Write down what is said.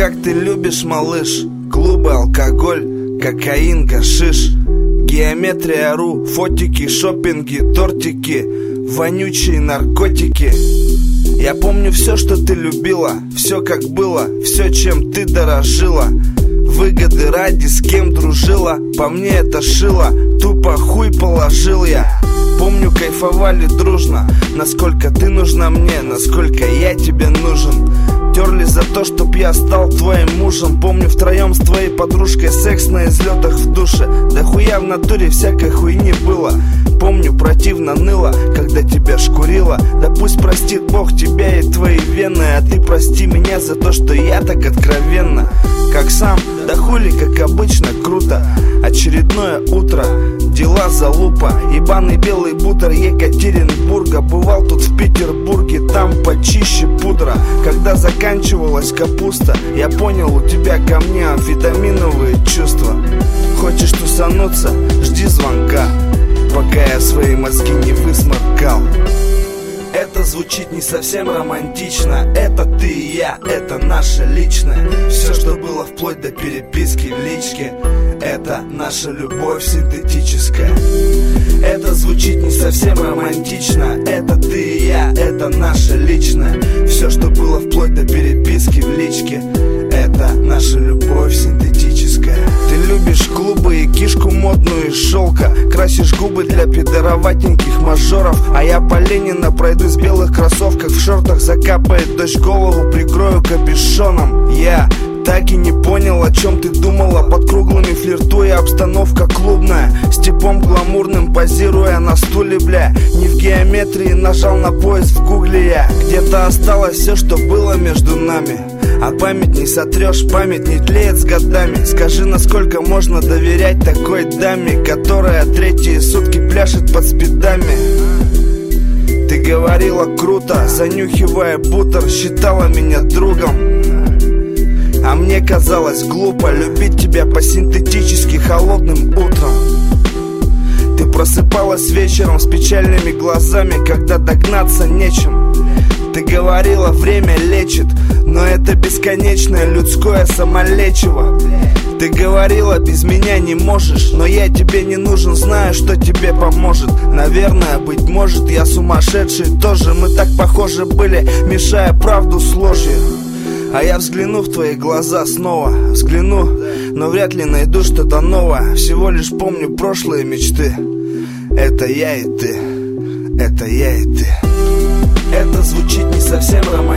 как ты любишь, малыш. Клубы, алкоголь, кокаин, гашиш, Геометрия.ру, фотики, шоппинги, тортики, вонючие наркотики. Я помню все, что ты любила, все как было, все, чем ты дорожила. Выгоды ради, с кем дружила, по мне это шило, тупо хуй положил я. Помню, кайфовали дружно, насколько ты нужна мне, насколько я тебе нужен. Терли за то, чтоб я стал твоим мужем. Помню, втроем с твоей подружкой секс на излетах в душе. Да хуя в натуре всякой хуйни было. Помню, противно ныло, когда тебя шкурила. Да пусть простит Бог тебя и твои вены, а ты прости меня за то, что я так откровенно. Как сам, да хули, как обычно, круто. Очередное утро, дела залупа. Ебаный белый бутер Екатеринбурга. Бывал тут в Петербурге, там почище пудра. Когда заканчивалась капуста, я понял, у тебя ко мне амфетаминовые чувства. Хочешь тусануться, жди звонка, пока я свои мозги не высморкал. Это звучит не совсем романтично. Это ты и я, это наше личное. Все, что было вплоть до переписки в личке, это наша любовь синтетическая. Это звучит не совсем романтично. Это ты и я, это наше личное. Все, что было вплоть до переписки в личке, это наша любовь синтетическая. Ты любишь клубы и кишку модную из шелка, красишь губы для пидороватеньких мажоров. А я по Ленина пройдусь в белых кроссовках, в шортах закапает дождь, голову прикрою капюшоном. Я так и не понял, о чем ты думала, под круглыми флиртуя, обстановка клубная. С типом гламурным позируя на стуле, бля. Не в геометрии нажал на поиск в гугле я. Где-то осталось все, что было между нами, а память не сотрешь, память не тлеет с годами. Скажи, насколько можно доверять такой даме, которая третьи сутки пляшет под спидами. Ты говорила круто, занюхивая бутер, считала меня другом. А мне казалось глупо любить тебя по-синтетически холодным утром. Ты просыпалась вечером с печальными глазами, когда догнаться нечем. Ты говорила, время лечит, но это бесконечное людское самолечиво. Ты говорила, без меня не можешь, но я тебе не нужен, знаю, что тебе поможет. Наверное, быть может, я сумасшедший тоже. Мы так похожи были, мешая правду с ложью. А я взгляну в твои глаза снова, взгляну, но вряд ли найду что-то новое. Всего лишь помню прошлые мечты. Это я и ты, это я и ты. Это звучит не совсем романтично.